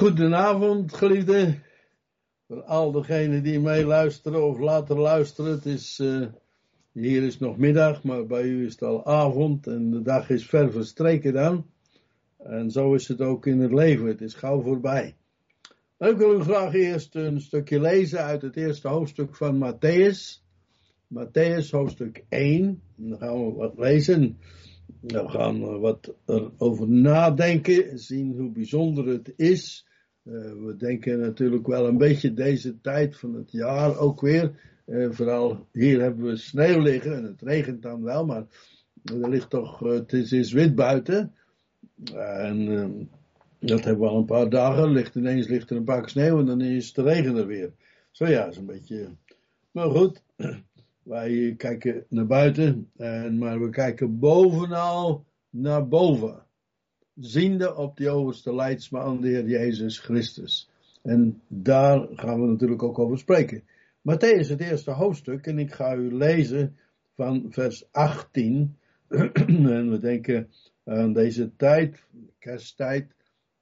Goedenavond, geliefden. Voor al degenen die meeluisteren of later luisteren. Hier is nog middag, maar bij u is het al avond en de dag is ver verstreken dan. En zo is het ook in het leven. Het is gauw voorbij. Maar ik wil u graag eerst een stukje lezen uit het eerste hoofdstuk van Matthäus. Matthäus hoofdstuk 1. En dan gaan we wat lezen. We gaan wat erover nadenken. Zien hoe bijzonder het is. We denken natuurlijk wel een beetje deze tijd van het jaar ook weer. Vooral hier hebben we sneeuw liggen en het regent dan wel, maar er ligt toch, het is wit buiten. En dat hebben we al een paar dagen. Ineens ligt er een pak sneeuw en dan is het regen er weer. Zo ja, is een beetje. Maar goed, wij kijken naar buiten, maar we kijken bovenal naar boven. Ziende op die overste leidsman, de Heer Jezus Christus. En daar gaan we natuurlijk ook over spreken. Matthäus, het eerste hoofdstuk, en ik ga u lezen van vers 18. En we denken aan deze tijd, kersttijd,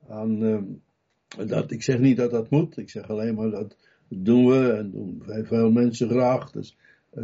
ik zeg niet dat dat moet, ik zeg alleen maar dat doen we en doen veel mensen graag. Dus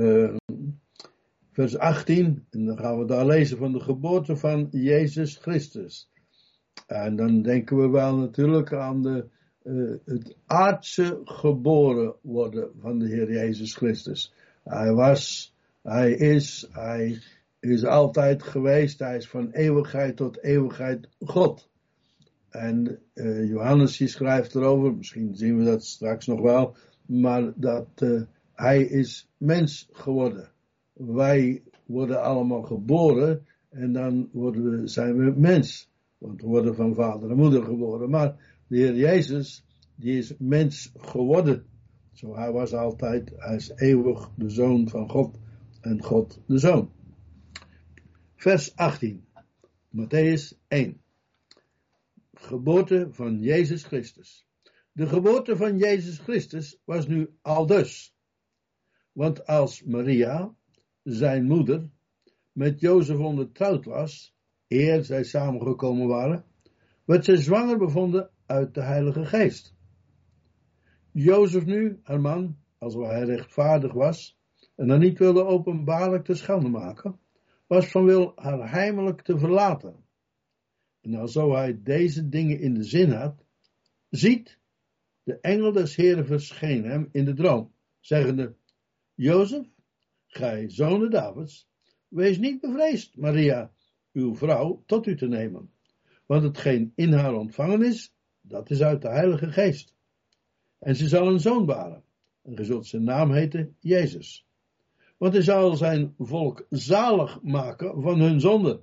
vers 18, en dan gaan we daar lezen van de geboorte van Jezus Christus. En dan denken we wel natuurlijk aan het aardse geboren worden van de Heer Jezus Christus. Hij is altijd geweest, hij is van eeuwigheid tot eeuwigheid God. En Johannes schrijft erover, misschien zien we dat straks nog wel, maar dat hij is mens geworden. Wij worden allemaal geboren en dan zijn we mens. Want we worden van vader en moeder geboren. Maar de Heer Jezus, die is mens geworden. Zo hij was altijd, hij is eeuwig de Zoon van God en God de Zoon. Vers 18. Matthäus 1. Geboorte van Jezus Christus. De geboorte van Jezus Christus was nu aldus. Want als Maria, zijn moeder, met Jozef ondertrouwd was, eer zij samengekomen waren, werd zij zwanger bevonden uit de Heilige Geest. Jozef nu, haar man, als hij rechtvaardig was, en haar niet wilde openbaarlijk te schande maken, was van wil haar heimelijk te verlaten. En alzo hij deze dingen in de zin had, ziet, de engel des Heren verscheen hem in de droom, zeggende, Jozef, gij zoon Davids, wees niet bevreesd, Maria, uw vrouw tot u te nemen. Want hetgeen in haar ontvangen is, dat is uit de Heilige Geest. En ze zal een zoon baren. En ge zult zijn naam heten Jezus. Want hij zal zijn volk zalig maken van hun zonden.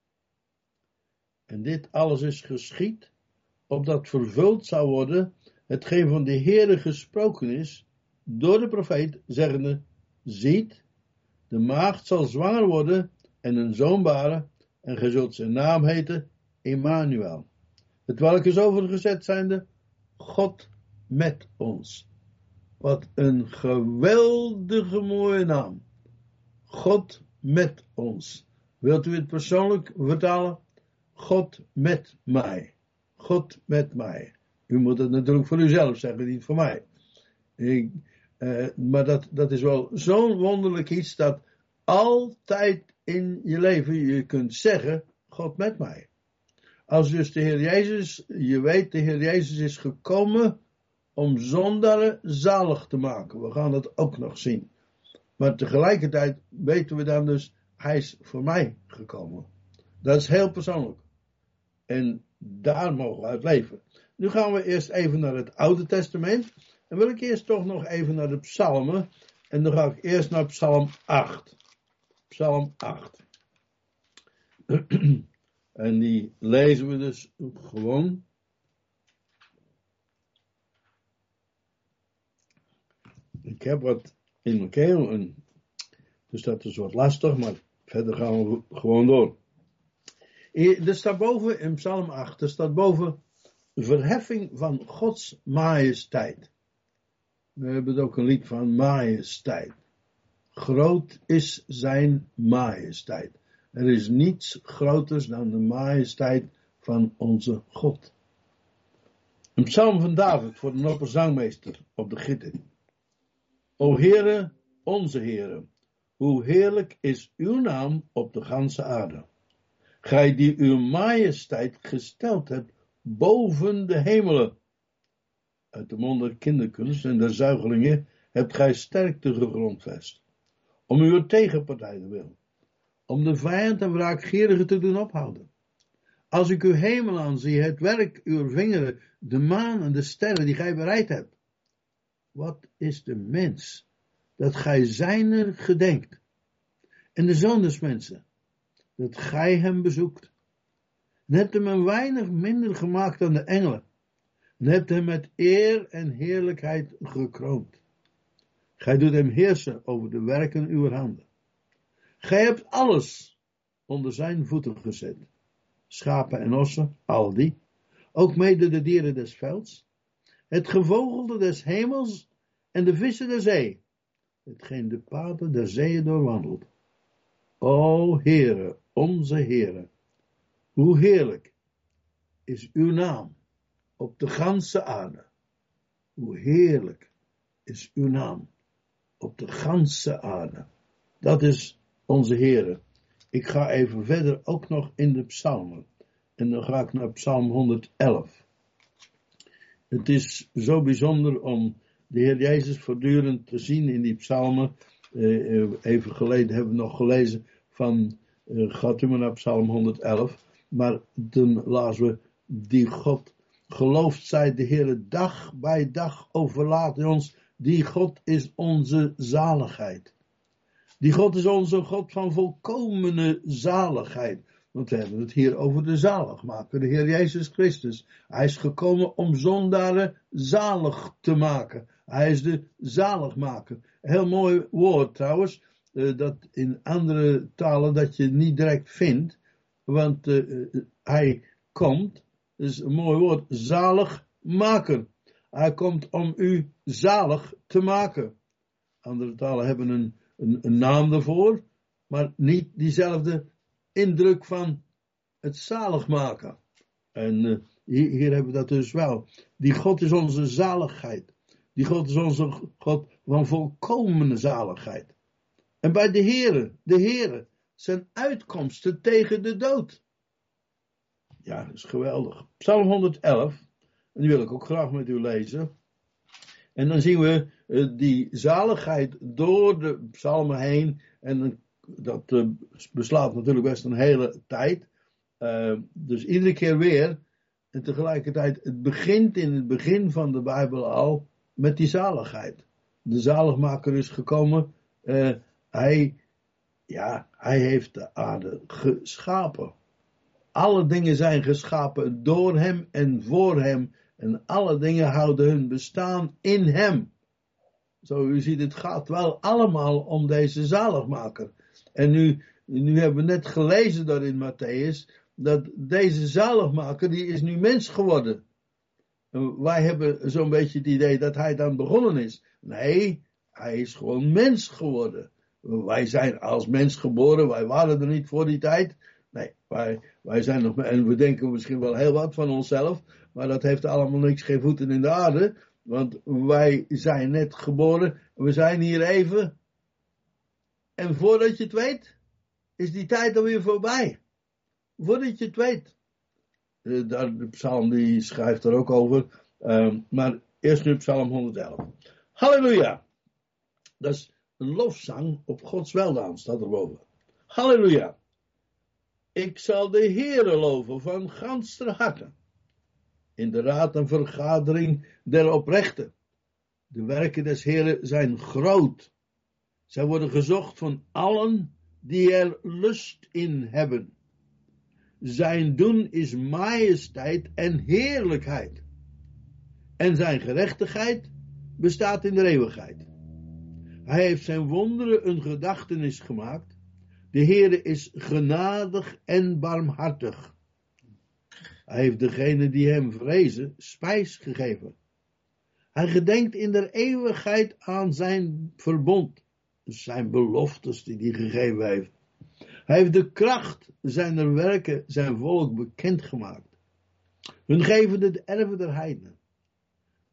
En dit alles is geschied, opdat vervuld zou worden hetgeen van de Heere gesproken is, door de profeet, zeggende, ziet, de maagd zal zwanger worden en een zoon baren, en ge zult zijn naam heten Emmanuel. Het welk is overgezet zijnde, God met ons. Wat een geweldige mooie naam. God met ons. Wilt u het persoonlijk vertalen? God met mij. God met mij. U moet het natuurlijk voor uzelf zeggen, niet voor mij. Maar dat is wel zo'n wonderlijk iets dat altijd in je leven je kunt zeggen, God met mij. Als dus de Heer Jezus, je weet, de Heer Jezus is gekomen om zondaren zalig te maken. We gaan dat ook nog zien. Maar tegelijkertijd weten we dan dus, hij is voor mij gekomen. Dat is heel persoonlijk. En daar mogen we uit leven. Nu gaan we eerst even naar het Oude Testament. En wil ik eerst toch nog even naar de psalmen. En dan ga ik eerst naar Psalm 8. Psalm 8. En die lezen we dus gewoon. Ik heb wat in mijn keel. Dus dat is wat lastig. Maar verder gaan we gewoon door. Er staat boven in Psalm 8. Er staat boven verheffing van Gods majesteit. We hebben ook een lied van majesteit. Groot is zijn majesteit. Er is niets groters dan de majesteit van onze God. Een psalm van David voor de opperzangmeester op de gittin. O Heere, onze Heere, hoe heerlijk is uw naam op de ganse aarde. Gij die uw majesteit gesteld hebt boven de hemelen. Uit de mond der kinderkunst en der zuigelingen hebt gij sterkte gegrondvest. Om uw tegenpartij wil. Om de vijand en wraakgierige te doen ophouden. Als ik uw hemel aanzie, het werk uw vingeren, de maan en de sterren die gij bereid hebt. Wat is de mens, dat gij zijner gedenkt? En de zoon des mensen, dat gij hem bezoekt. En hebt hem een weinig minder gemaakt dan de engelen. En hebt hem met eer en heerlijkheid gekroond. Gij doet hem heersen over de werken uw handen. Gij hebt alles onder zijn voeten gezet. Schapen en ossen, al die. Ook mede de dieren des velds. Het gevogelde des hemels en de vissen der zee. Hetgeen de paden der zeeën doorwandelt. O Heere, onze Heere. Hoe heerlijk is uw naam op de ganse aarde. Hoe heerlijk is uw naam op de ganse aarde. Dat is onze Heere. Ik ga even verder ook nog in de psalmen. En dan ga ik naar psalm 111. Het is zo bijzonder om de Heer Jezus voortdurend te zien in die psalmen. Even geleden hebben we nog gelezen van, gaat u maar naar psalm 111. Maar toen lazen we, die God geloofd zij de Heer dag bij dag overlaat ons. Die God is onze zaligheid. Die God is onze God van volkomene zaligheid. Want we hebben het hier over de zaligmaker, de Heer Jezus Christus. Hij is gekomen om zondaren zalig te maken. Hij is de zaligmaker. Heel mooi woord trouwens, dat in andere talen dat je niet direct vindt. Want hij komt, dat is een mooi woord, zaligmaker. Hij komt om u zalig te maken. Andere talen hebben een naam daarvoor, maar niet diezelfde indruk van het zalig maken. En hier hebben we dat dus wel. Die God is onze zaligheid. Die God is onze God van volkomene zaligheid. En bij de Heere, zijn uitkomsten tegen de dood. Ja, dat is geweldig. Psalm 111, en die wil ik ook graag met u lezen. En dan zien we die zaligheid door de psalmen heen. En dat beslaat natuurlijk best een hele tijd. Dus iedere keer weer. En tegelijkertijd, het begint in het begin van de Bijbel al met die zaligheid. De zaligmaker is gekomen. Hij heeft de aarde geschapen. Alle dingen zijn geschapen door hem en voor hem. En alle dingen houden hun bestaan in hem. Zo, u ziet, het gaat wel allemaal om deze zaligmaker. En nu hebben we net gelezen daar in Matthäus, dat deze zaligmaker, die is nu mens geworden. En wij hebben zo'n beetje het idee dat hij dan begonnen is. Nee, hij is gewoon mens geworden. Wij zijn als mens geboren, wij waren er niet voor die tijd. Nee, wij zijn nog, en we denken misschien wel heel wat van onszelf, maar dat heeft allemaal niks, geen voeten in de aarde. Want wij zijn net geboren, we zijn hier even. En voordat je het weet, is die tijd alweer voorbij. Voordat je het weet. De psalm die schrijft er ook over. Maar eerst nu psalm 111. Halleluja. Dat is een lofzang op Gods weldaan, staat erboven. Halleluja. Ik zal de Heere loven van ganser harte. In de raad en vergadering der oprechten. De werken des Heeren zijn groot. Zij worden gezocht van allen die er lust in hebben. Zijn doen is majesteit en heerlijkheid. En zijn gerechtigheid bestaat in de eeuwigheid. Hij heeft zijn wonderen een gedachtenis gemaakt. De Heere is genadig en barmhartig. Hij heeft degene die hem vrezen spijs gegeven. Hij gedenkt in der eeuwigheid aan zijn verbond. Zijn beloftes die hij gegeven heeft. Hij heeft de kracht zijner werken zijn volk bekendgemaakt. Hun geven het erven der heidenen.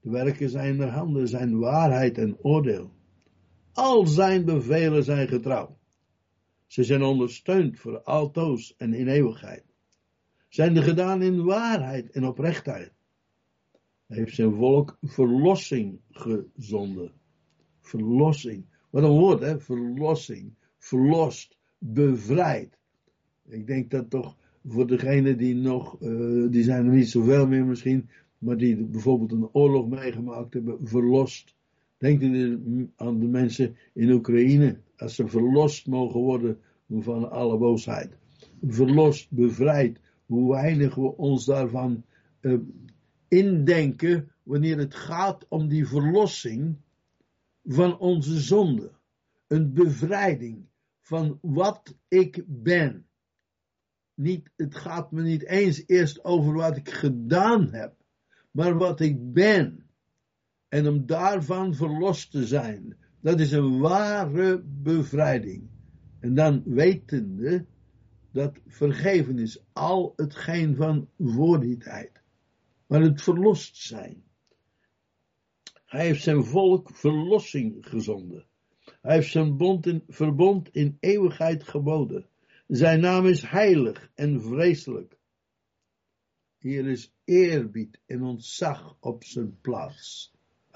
De werken zijner handen zijn waarheid en oordeel. Al zijn bevelen zijn getrouw. Ze zijn ondersteund voor altoos en in eeuwigheid. Zijn er gedaan in waarheid en oprechtheid. Hij heeft zijn volk verlossing gezonden. Verlossing. Wat een woord, hè? Verlossing. Verlost. Bevrijd. Ik denk dat toch voor degenen die nog, die zijn er niet zoveel meer misschien, maar die bijvoorbeeld een oorlog meegemaakt hebben, verlost. Denk aan de mensen in Oekraïne, als ze verlost mogen worden van alle boosheid. Verlost, bevrijd. Hoe weinig we ons daarvan indenken wanneer het gaat om die verlossing van onze zonde. Een bevrijding van wat ik ben. Het gaat me niet eens eerst over wat ik gedaan heb, maar wat ik ben. En om daarvan verlost te zijn, dat is een ware bevrijding. En dan wetende dat vergeven is al hetgeen van voor die tijd. Maar het verlost zijn. Hij heeft zijn volk verlossing gezonden. Hij heeft zijn verbond in eeuwigheid geboden. Zijn naam is heilig en vreselijk. Hier is eerbied en ontzag op zijn plaats.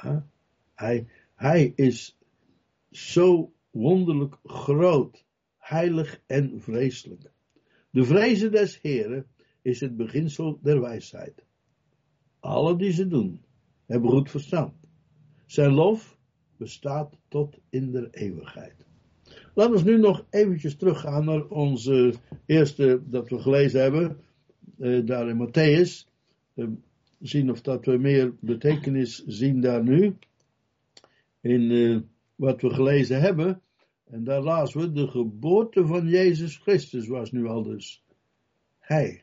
Hij is zo wonderlijk groot, heilig en vreselijk. De vrezen des Heren is het beginsel der wijsheid. Alle die ze doen, hebben goed verstand. Zijn lof bestaat tot in der eeuwigheid. Laten we nu nog eventjes teruggaan naar onze eerste dat we gelezen hebben, daar in Matthäus. Zien of dat we meer betekenis zien daar nu. In wat we gelezen hebben. En daar lazen we, de geboorte van Jezus Christus was nu al dus Hij.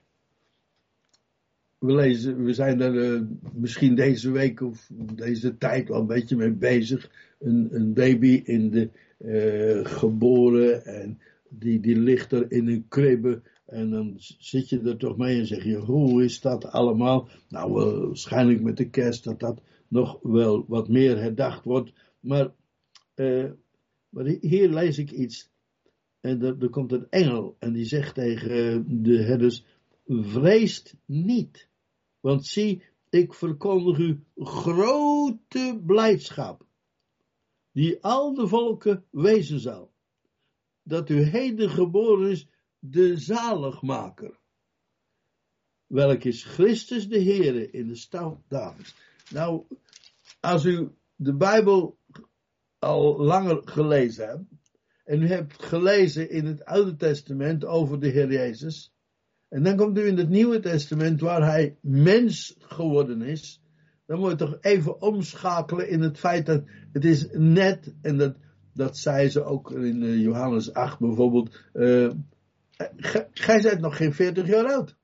We zijn er misschien deze week of deze tijd al een beetje mee bezig. Een baby in de geboren en die ligt er in een kribbe. En dan zit je er toch mee en zeg je, hoe is dat allemaal? Nou, waarschijnlijk met de kerst dat nog wel wat meer herdacht wordt. Maar hier lees ik iets. En er komt een engel en die zegt tegen de herders, vreest niet. Want zie, ik verkondig u grote blijdschap, die al de volken wezen zal. Dat u heden geboren is, de zaligmaker. Welk is Christus de Heere in de stam Davids. Nou, als u de Bijbel al langer gelezen hebt, en u hebt gelezen in het Oude Testament over de Heer Jezus, en dan komt u in het Nieuwe Testament waar hij mens geworden is, dan moet je toch even omschakelen in het feit dat het is net, en dat zei ze ook in Johannes 8 bijvoorbeeld, gij bent nog geen 40 jaar oud.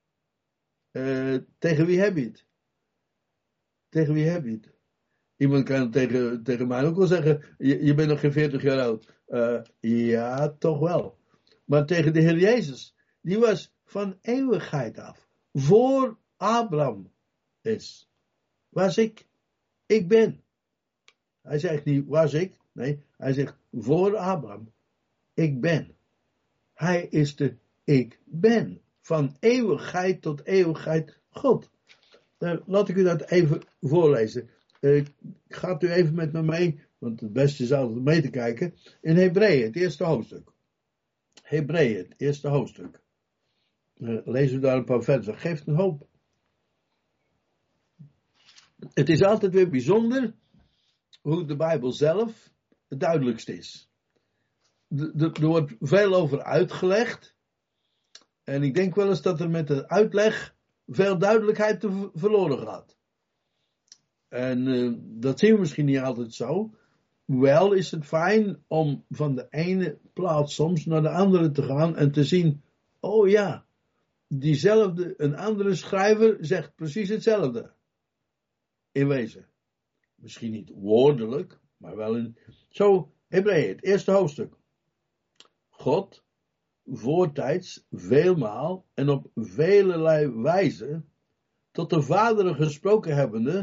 Tegen wie heb je het? Tegen wie heb je het? Iemand kan tegen mij ook wel zeggen, je bent nog geen 40 jaar oud. Ja, toch wel. Maar tegen de Heer Jezus, die was van eeuwigheid af. Voor Abraham is. Was ik ben. Hij zegt niet, was ik? Nee, hij zegt, voor Abraham, ik ben. Hij is de ik ben. Van eeuwigheid tot eeuwigheid God. Laat ik u dat even voorlezen. Gaat u even met me mee, want het beste is altijd mee te kijken. In Hebreeën, het eerste hoofdstuk. Hebreeën, het eerste hoofdstuk. Lezen we daar een paar versen. Geeft een hoop. Het is altijd weer bijzonder hoe de Bijbel zelf het duidelijkst is. Er wordt veel over uitgelegd. En ik denk wel eens dat er met de uitleg veel duidelijkheid verloren gaat. En dat zien we misschien niet altijd zo. Wel is het fijn om van de ene plaats soms naar de andere te gaan en te zien, oh ja, een andere schrijver zegt precies hetzelfde. In wezen. Misschien niet woordelijk, maar wel in... Zo, Hebreeën, het eerste hoofdstuk. God, voortijds, veelmaal en op velelei wijze, tot de vaderen gesproken hebbende,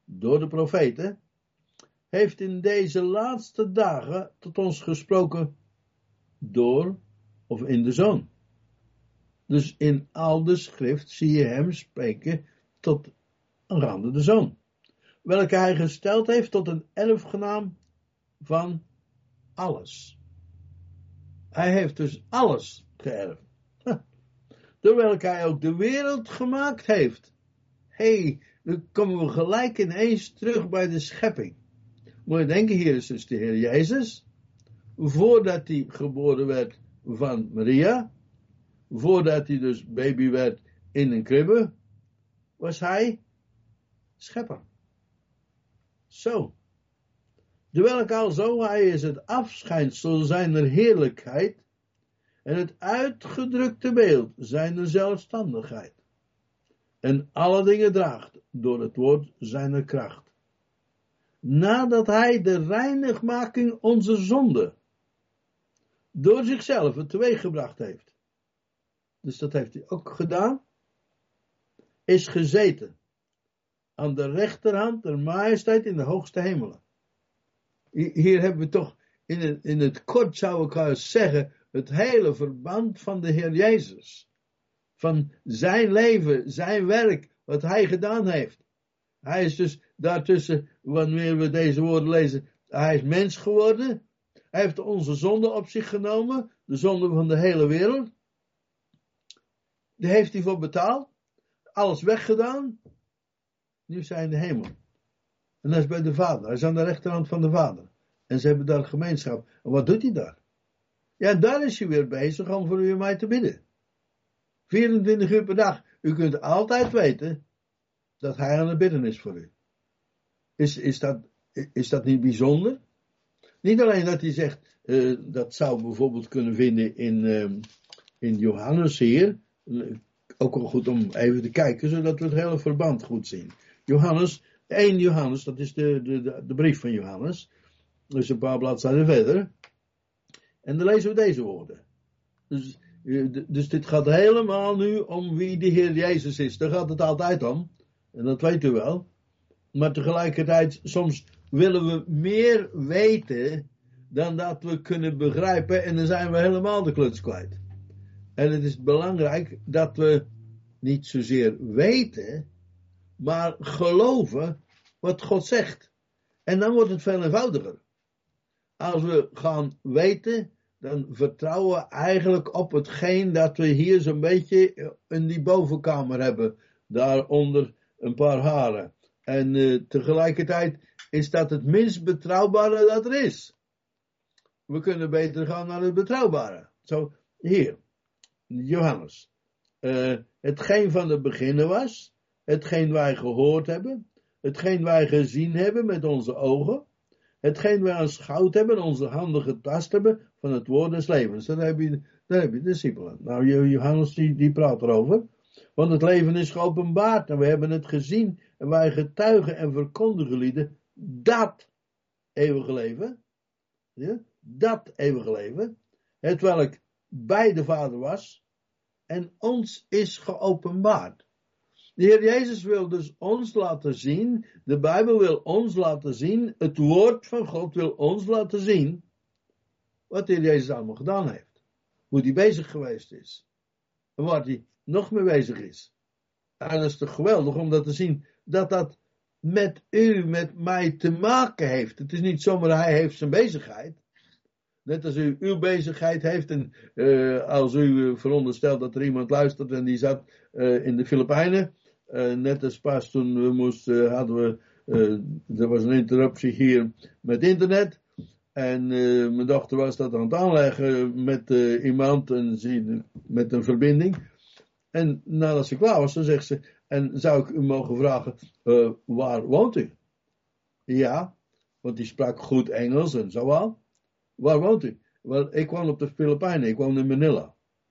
door de profeten, heeft in deze laatste dagen tot ons gesproken door of in de Zoon. Dus in al de schrift zie je hem spreken tot aangaande de Zoon, welke hij gesteld heeft tot een erfgenaam van alles. Hij heeft dus alles geërfd. Door welke hij ook de wereld gemaakt heeft. Dan komen we gelijk ineens terug bij de schepping. Moet je denken, hier is dus de Heer Jezus. Voordat hij geboren werd van Maria. Voordat hij dus baby werd in een kribbe. Was hij schepper. Zo. Terwijl alzo hij is het afschijnsel zijner heerlijkheid. En het uitgedrukte beeld zijner zelfstandigheid. En alle dingen draagt door het woord zijner kracht. Nadat hij de reinigmaking onze zonde door zichzelf teweeggebracht heeft. Dus dat heeft hij ook gedaan. Is gezeten aan de rechterhand der majesteit in de hoogste hemelen. Hier hebben we toch in het kort, zou ik al zeggen, het hele verband van de Heer Jezus. Van zijn leven, zijn werk, wat hij gedaan heeft. Hij is dus daartussen, wanneer we deze woorden lezen, hij is mens geworden. Hij heeft onze zonde op zich genomen, de zonde van de hele wereld. Daar heeft hij voor betaald. Alles weggedaan. Nu is hij in de hemel. En dat is bij de Vader. Hij is aan de rechterhand van de Vader. En ze hebben daar gemeenschap. En wat doet hij daar? Ja, daar is hij weer bezig om voor u en mij te bidden. 24 uur per dag. U kunt altijd weten dat hij aan het bidden is voor u. Is dat niet bijzonder? Niet alleen dat hij zegt, dat zou bijvoorbeeld kunnen vinden in Johannes hier. Ook wel goed om even te kijken, zodat we het hele verband goed zien. 1 Johannes, dat is de brief van Johannes. Dus een paar bladzijden verder. En dan lezen we deze woorden. Dus dit gaat helemaal nu om wie de Heer Jezus is. Daar gaat het altijd om. En dat weet u wel. Maar tegelijkertijd, soms willen we meer weten dan dat we kunnen begrijpen. En dan zijn we helemaal de kluts kwijt. En het is belangrijk dat we niet zozeer weten, maar geloven wat God zegt. En dan wordt het veel eenvoudiger. Als we gaan weten, dan vertrouwen we eigenlijk op hetgeen dat we hier zo'n beetje in die bovenkamer hebben. Daaronder een paar haren. En tegelijkertijd is dat het minst betrouwbare dat er is. We kunnen beter gaan naar het betrouwbare. Zo, hier. Johannes. Hetgeen van het begin was. Hetgeen wij gehoord hebben. Hetgeen wij gezien hebben met onze ogen. Hetgeen wij aanschouwd hebben, onze handen getast hebben van het woord des levens. Dan heb je de discipelen. Nou, Johannes die praat erover. Want het leven is geopenbaard en we hebben het gezien. En wij getuigen en verkondigen lieden dat eeuwige leven. Ja, dat eeuwige leven. Het welk bij de Vader was. En ons is geopenbaard. De Heer Jezus wil dus ons laten zien, de Bijbel wil ons laten zien, het woord van God wil ons laten zien, wat de Heer Jezus allemaal gedaan heeft. Hoe hij bezig geweest is. En waar hij nog mee bezig is. En dat is toch geweldig om dat te zien, dat dat met u, met mij te maken heeft. Het is niet zomaar hij heeft zijn bezigheid. Net als u uw bezigheid heeft en als u veronderstelt dat er iemand luistert en die zat in de Filipijnen. Net als pas toen we er was een interruptie hier met internet. En mijn dochter was dat aan het aanleggen met iemand met een verbinding. En nadat ze klaar was, dan zegt ze, en zou ik u mogen vragen, waar woont u? Ja, want die sprak goed Engels en zo al. Waar woont u? Wel, ik woon op de Filipijnen, ik woon in Manila.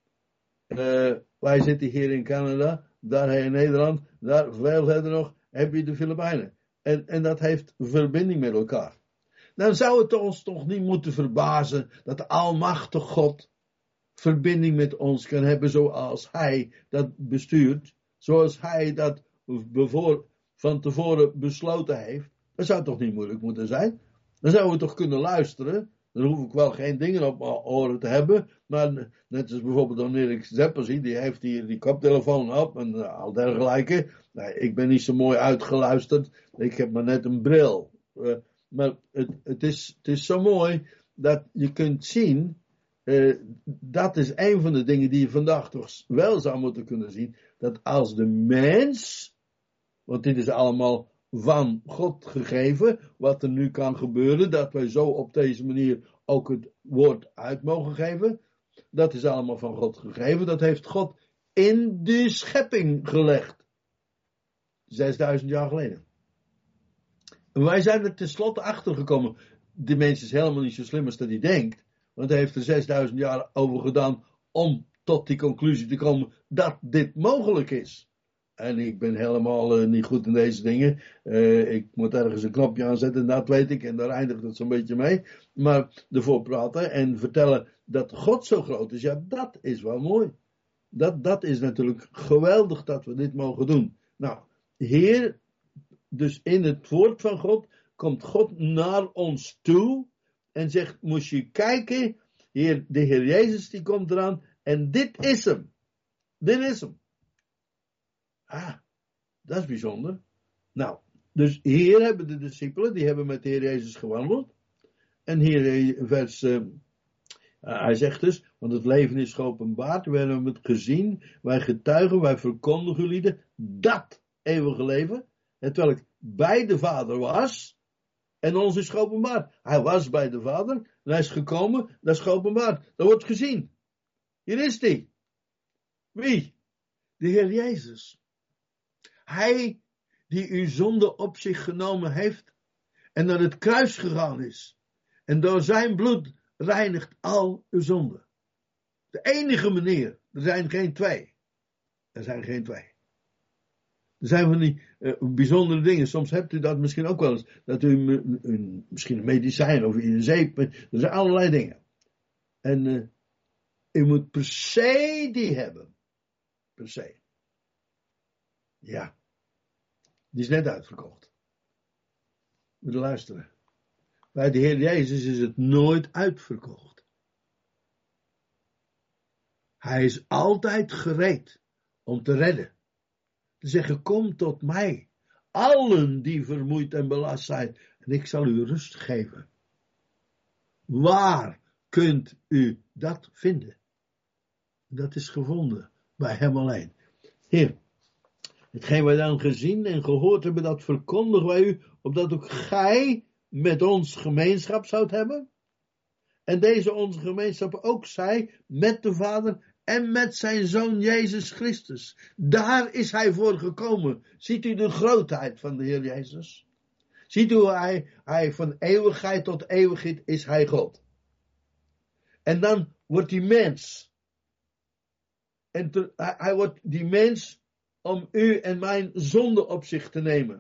Wij zitten hier in Canada, daar in Nederland, daar veel verder nog heb je de Filipijnen. En dat heeft verbinding met elkaar. Dan zou het ons toch niet moeten verbazen dat de almachtige God verbinding met ons kan hebben zoals hij dat bestuurt. Zoals hij dat van tevoren besloten heeft, dat zou toch niet moeilijk moeten zijn? Dan zouden we toch kunnen luisteren. Dan hoef ik wel geen dingen op mijn oren te hebben. Maar net als bijvoorbeeld dan Erik Zeppelsi, die heeft hier die koptelefoon op en al dergelijke. Nou, ik ben niet zo mooi uitgeluisterd. Ik heb maar net een bril. Maar het is zo mooi dat je kunt zien. Dat is een van de dingen die je vandaag toch wel zou moeten kunnen zien. Dat als de mens, want dit is allemaal van God gegeven, wat er nu kan gebeuren, dat wij zo op deze manier ook het woord uit mogen geven. Dat is allemaal van God gegeven. Dat heeft God in de schepping gelegd. 6000 jaar geleden. En wij zijn er tenslotte achter gekomen. De mens is helemaal niet zo slim als dat hij denkt. Want hij heeft er 6000 jaar over gedaan om tot die conclusie te komen dat dit mogelijk is. En ik ben helemaal niet goed in deze dingen. Ik moet ergens een knopje aanzetten, dat weet ik. En daar eindigt het zo'n beetje mee. Maar ervoor praten en vertellen dat God zo groot is. Ja, dat is wel mooi. Dat is natuurlijk geweldig dat we dit mogen doen. Nou, Heer, dus in het woord van God komt God naar ons toe. En zegt, moest je kijken. Hier, de Heer Jezus die komt eraan. En dit is hem. Dit is hem. Ah, dat is bijzonder. Nou, dus hier hebben de discipelen, die hebben met de Heer Jezus gewandeld. En hier vers, hij zegt dus, want het leven is geopenbaard, we hebben het gezien, wij getuigen, wij verkondigen jullie dat eeuwige leven, terwijl ik bij de Vader was, en ons is geopenbaard. Hij was bij de Vader, en hij is gekomen, dat is geopenbaard. Dat wordt gezien. Hier is hij. Wie? De Heer Jezus. Hij die uw zonde op zich genomen heeft en naar het kruis gegaan is. En door zijn bloed reinigt al uw zonde. De enige manier. Er zijn geen twee. Er zijn geen twee. Er zijn van die bijzondere dingen. Soms hebt u dat misschien ook wel eens. Dat u misschien een medicijn of een zeep. Er zijn allerlei dingen. En u moet per se die hebben. Per se. Ja. Die is net uitverkocht. Moet je luisteren. Bij de Heer Jezus is het nooit uitverkocht. Hij is altijd gereed om te redden. Te zeggen, kom tot mij. Allen die vermoeid en belast zijn. En ik zal u rust geven. Waar kunt u dat vinden? Dat is gevonden bij hem alleen. Heer, hetgeen wij dan gezien en gehoord hebben, dat verkondigen wij u, opdat ook gij met ons gemeenschap zoudt hebben. En deze onze gemeenschap ook zij met de Vader en met zijn Zoon Jezus Christus. Daar is hij voor gekomen. Ziet u de grootheid van de Heer Jezus? Ziet u hoe hij van eeuwigheid tot eeuwigheid is hij God. En dan wordt hij mens. En hij wordt die mens om u en mijn zonde op zich te nemen.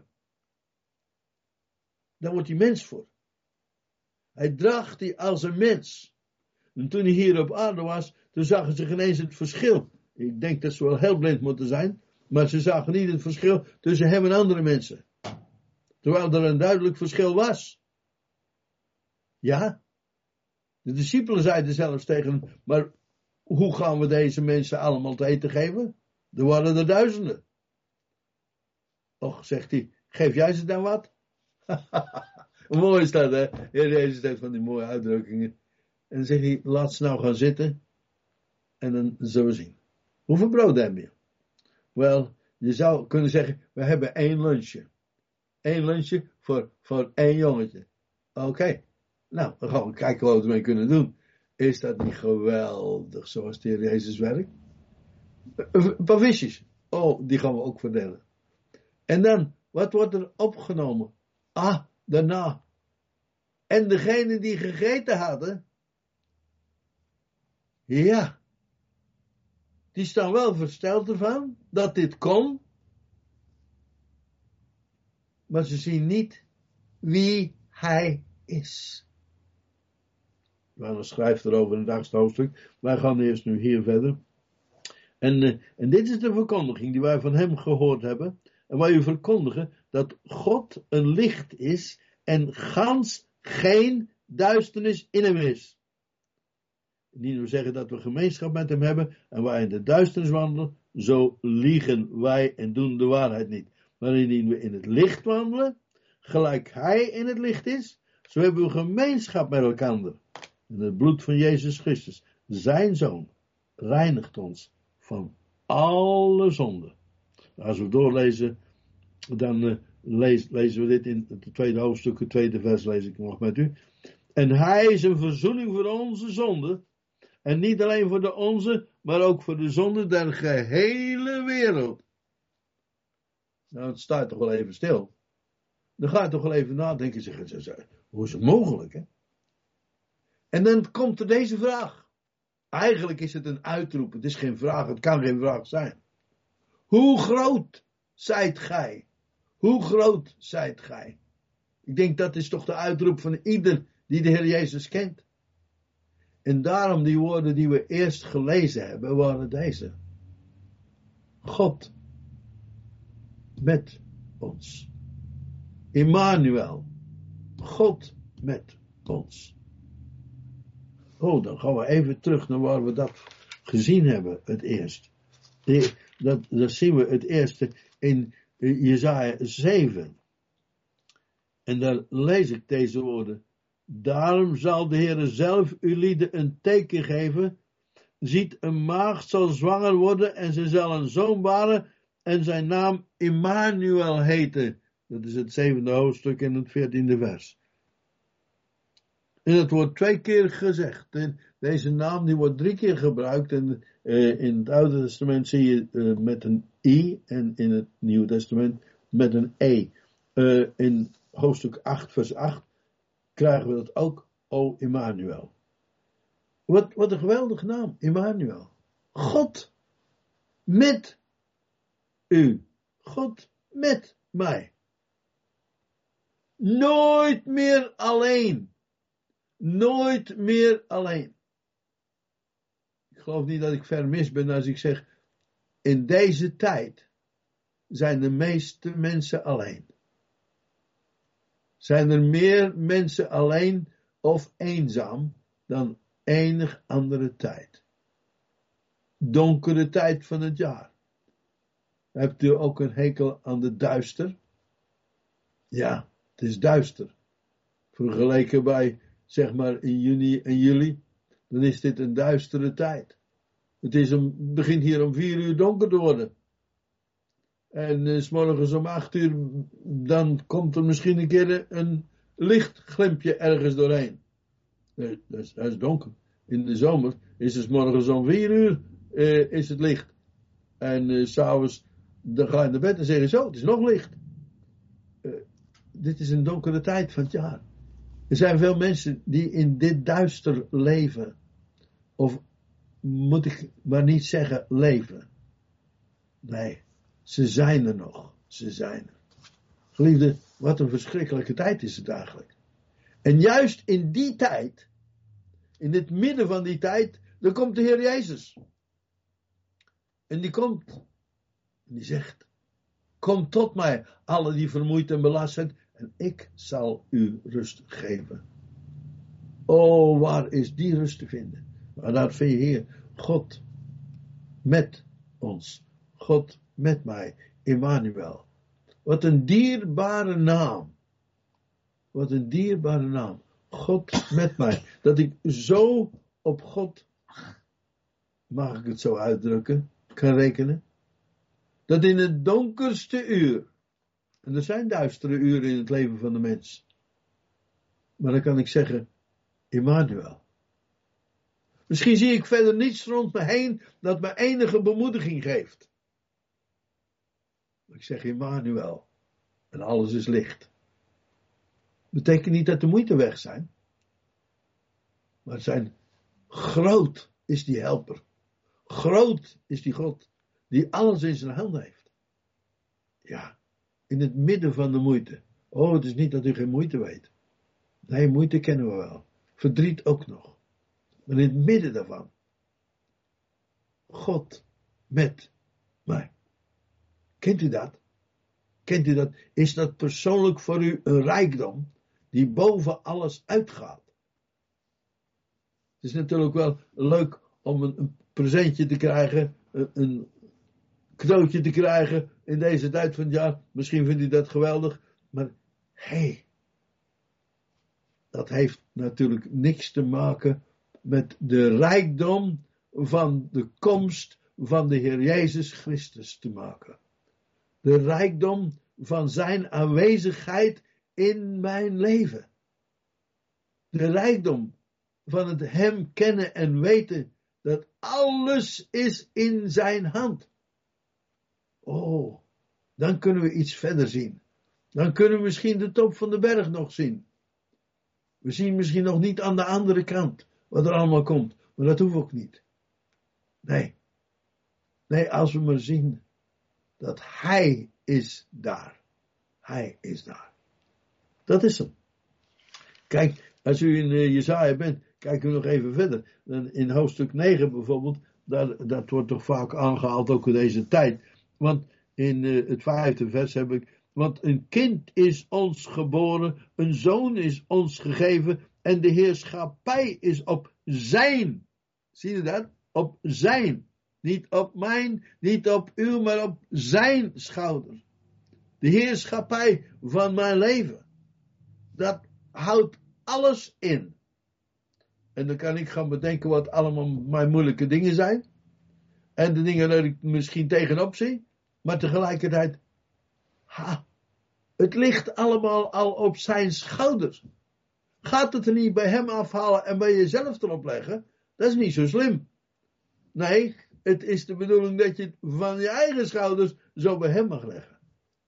Daar wordt hij mens voor. Hij draagt die als een mens. En toen hij hier op aarde was, toen zagen ze geen eens het verschil. Ik denk dat ze wel heel blind moeten zijn, maar ze zagen niet het verschil tussen hem en andere mensen. Terwijl er een duidelijk verschil was. Ja, de discipelen zeiden zelfs tegen hem, maar hoe gaan we deze mensen allemaal te eten geven? Er waren er duizenden. Och, zegt hij, geef jij ze dan wat? Mooi is dat, hè? Heer Jezus heeft van die mooie uitdrukkingen. En dan zegt hij, laat ze nou gaan zitten. En dan zullen we zien. Hoeveel brood heb je? Wel, je zou kunnen zeggen, we hebben 1 lunchje. 1 lunchje voor 1 jongetje. Oké. Nou, dan gaan we kijken wat we ermee kunnen doen. Is dat niet geweldig zoals de Heer Jezus werkt? Een paar visjes. Oh, die gaan we ook verdelen. En dan, wat wordt er opgenomen? Ah, daarna. En degenen die gegeten hadden, ja, die staan wel versteld ervan dat dit kon, maar ze zien niet wie hij is. Johannes schrijft erover in het 8e hoofdstuk. Wij gaan eerst nu hier verder. En dit is de verkondiging die wij van hem gehoord hebben. En wij u verkondigen dat God een licht is en gans geen duisternis in hem is. Niet we zeggen dat we gemeenschap met hem hebben en wij in de duisternis wandelen, zo liegen wij en doen de waarheid niet. Maar indien we in het licht wandelen, gelijk hij in het licht is, zo hebben we gemeenschap met elkaar. En het bloed van Jezus Christus, zijn Zoon, reinigt ons van alle zonde. Als we doorlezen, dan lezen we dit in het tweede hoofdstuk, het tweede vers lees ik nog met u. En hij is een verzoening voor onze zonde. En niet alleen voor de onze, maar ook voor de zonde der gehele wereld. Nou, het staat toch wel even stil. Dan ga je toch wel even nadenken. Zeggen, hoe is het mogelijk, hè? En dan komt er deze vraag. Eigenlijk is het een uitroep. Het is geen vraag. Het kan geen vraag zijn. Hoe groot zijt gij? Hoe groot zijt gij? Ik denk dat is toch de uitroep van ieder die de Heer Jezus kent. En daarom die woorden die we eerst gelezen hebben, waren deze. God met ons. Immanuel. God met ons. Oh, dan gaan we even terug naar waar we dat gezien hebben, het eerst. Dat zien we het eerste in Jesaja 7. En daar lees ik deze woorden. Daarom zal de Heere zelf uw lieden een teken geven. Ziet, een maagd zal zwanger worden en ze zal een zoon baren en zijn naam Immanuel heten. Dat is het 7e hoofdstuk en het 14e vers. En het wordt 2 keer gezegd. En deze naam die wordt 3 keer gebruikt. En in het Oude Testament zie je met een I en in het Nieuwe Testament met een E. In hoofdstuk 8 vers 8 krijgen we dat ook, O Immanuel. Wat een geweldige naam, Immanuel. God met u. God met mij. Nooit meer alleen. Nooit meer alleen. Ik geloof niet dat ik ver mis ben als ik zeg, in deze tijd zijn de meeste mensen alleen. Zijn er meer mensen alleen of eenzaam dan enig andere tijd. Donkere tijd van het jaar. Hebt u ook een hekel aan de duister? Ja, het is duister. Vergeleken bij, zeg maar, in juni en juli, dan is dit een duistere tijd. Het begint hier om 4 uur donker te worden. En 's morgens om 8 uur, dan komt er misschien een keer een lichtglimpje ergens doorheen. Dat is donker. In de zomer is het 's morgens om 4 uur is het licht. En 's avonds, dan ga je naar bed en zeg je zo, het is nog licht. Dit is een donkere tijd van het jaar. Er zijn veel mensen die in dit duister leven. Of moet ik maar niet zeggen leven. Nee, ze zijn er nog. Ze zijn er. Geliefde, wat een verschrikkelijke tijd is het eigenlijk. En juist in die tijd, in het midden van die tijd, dan komt de Heer Jezus. En die komt. En die zegt, kom tot mij, alle die vermoeid en belast zijn, en ik zal u rust geven. Oh, waar is die rust te vinden? Maar dat vind je hier. God met ons. God met mij. Immanuel. Wat een dierbare naam. Wat een dierbare naam. God met mij. Dat ik zo op God, mag ik het zo uitdrukken, kan rekenen. Dat in het donkerste uur, en er zijn duistere uren in het leven van de mens, maar dan kan ik zeggen, Immanuel. Misschien zie ik verder niets rond me heen dat me enige bemoediging geeft. Ik zeg Immanuel. En alles is licht. Betekent niet dat de moeite weg zijn. Maar groot is die helper. Groot is die God. Die alles in zijn handen heeft. Ja. In het midden van de moeite. Oh, het is niet dat u geen moeite weet. Nee, moeite kennen we wel. Verdriet ook nog. Maar in het midden daarvan. God met mij. Kent u dat? Kent u dat? Is dat persoonlijk voor u een rijkdom die boven alles uitgaat? Het is natuurlijk wel leuk om een presentje te krijgen, een cadeautje te krijgen in deze tijd van het jaar. Misschien vindt u dat geweldig, maar dat heeft natuurlijk niks te maken met de rijkdom van de komst van de Heer Jezus Christus te maken. De rijkdom van zijn aanwezigheid in mijn leven. De rijkdom van het hem kennen en weten dat alles is in zijn hand. Oh, dan kunnen we iets verder zien. Dan kunnen we misschien de top van de berg nog zien. We zien misschien nog niet aan de andere kant wat er allemaal komt. Maar dat hoeft ook niet. Nee, als we maar zien dat hij is daar. Hij is daar. Dat is hem. Kijk, als u in Jesaja bent, kijk u nog even verder. In hoofdstuk 9 bijvoorbeeld, dat wordt toch vaak aangehaald ook in deze tijd. Want in het 5e vers heb ik, want een kind is ons geboren, een zoon is ons gegeven en de heerschappij is op zijn. Zie je dat? Op zijn. Niet op mijn, niet op uw, maar op zijn schouder. De heerschappij van mijn leven. Dat houdt alles in. En dan kan ik gaan bedenken wat allemaal mijn moeilijke dingen zijn. En de dingen waar ik misschien tegenop zie. Maar tegelijkertijd, het ligt allemaal al op zijn schouders. Gaat het er niet bij hem afhalen en bij jezelf erop leggen? Dat is niet zo slim. Nee, het is de bedoeling dat je het van je eigen schouders zo bij hem mag leggen.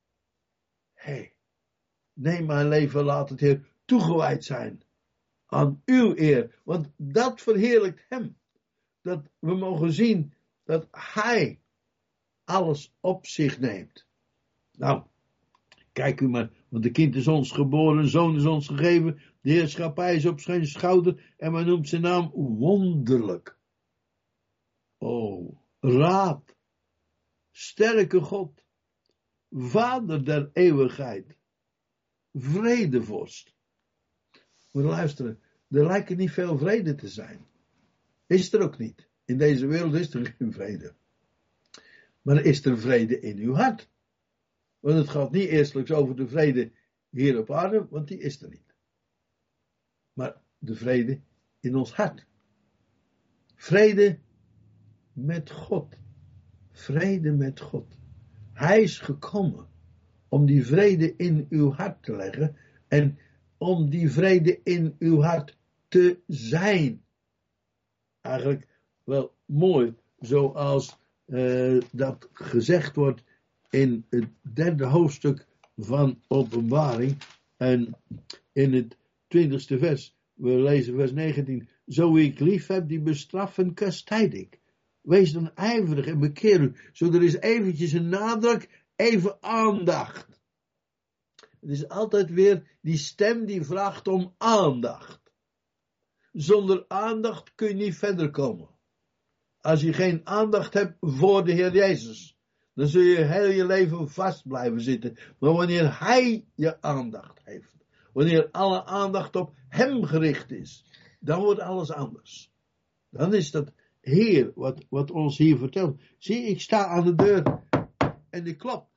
Neem mijn leven, laat het Heer toegewijd zijn aan uw eer. Want dat verheerlijkt hem. Dat we mogen zien dat hij alles op zich neemt. Nou, kijk u maar, want de kind is ons geboren, een zoon is ons gegeven, de heerschappij is op zijn schouder en men noemt zijn naam wonderlijk. Oh, raad, sterke God, Vader der eeuwigheid, vredevorst. Moet luisteren, er lijkt niet veel vrede te zijn. Is er ook niet. In deze wereld is er geen vrede. Maar is er vrede in uw hart? Want het gaat niet eerstelijks over de vrede hier op aarde, want die is er niet. Maar de vrede in ons hart. Vrede met God. Vrede met God. Hij is gekomen om die vrede in uw hart te leggen en om die vrede in uw hart te zijn. Eigenlijk wel mooi, zoals dat gezegd wordt in het 3e hoofdstuk van Openbaring en in het 20e vers. We lezen vers 19. Zo wie ik lief heb, die bestraffen kastijd ik. Wees dan ijverig en bekeer u. Zo er is eventjes een nadruk, even aandacht. Het is altijd weer die stem die vraagt om aandacht. Zonder aandacht kun je niet verder komen. Als je geen aandacht hebt voor de Heer Jezus, dan zul je heel je leven vast blijven zitten. Maar wanneer Hij je aandacht heeft, wanneer alle aandacht op Hem gericht is, dan wordt alles anders. Dan is dat Heer wat ons hier vertelt. Zie, ik sta aan de deur en ik klop.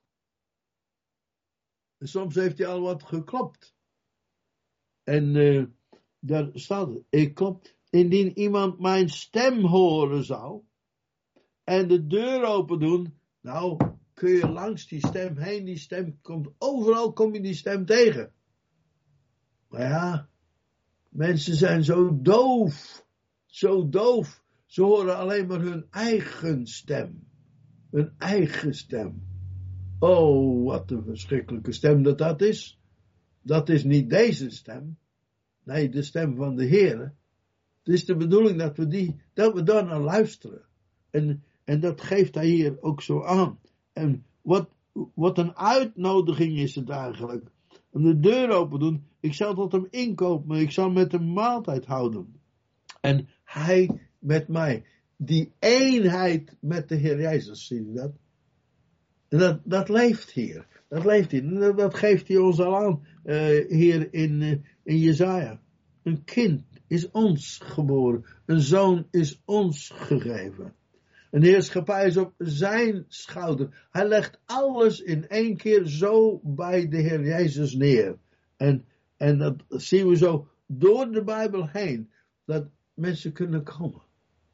En soms heeft hij al wat geklopt. En daar staat het. Ik klop. Indien iemand mijn stem horen zou en de deur open doen, nou kun je langs die stem heen, die stem komt, overal kom je die stem tegen. Maar ja, mensen zijn zo doof, ze horen alleen maar hun eigen stem. Hun eigen stem. Oh, wat een verschrikkelijke stem dat is. Dat is niet deze stem. Nee, de stem van de Heer. Het is de bedoeling dat we daar naar luisteren. En dat geeft hij hier ook zo aan. En wat een uitnodiging is het eigenlijk. Om de deur open doen. Ik zal tot hem inkopen. Ik zal met hem maaltijd houden. En hij met mij. Die eenheid met de Heer Jezus. Zie je dat? En dat leeft hier. Dat leeft hij. Dat geeft hij ons al aan hier in Jesaja. Een kind is ons geboren. Een zoon is ons gegeven. Een heerschappij is op zijn schouder. Hij legt alles in één keer zo bij de Heer Jezus neer. En dat zien we zo door de Bijbel heen. Dat mensen kunnen komen.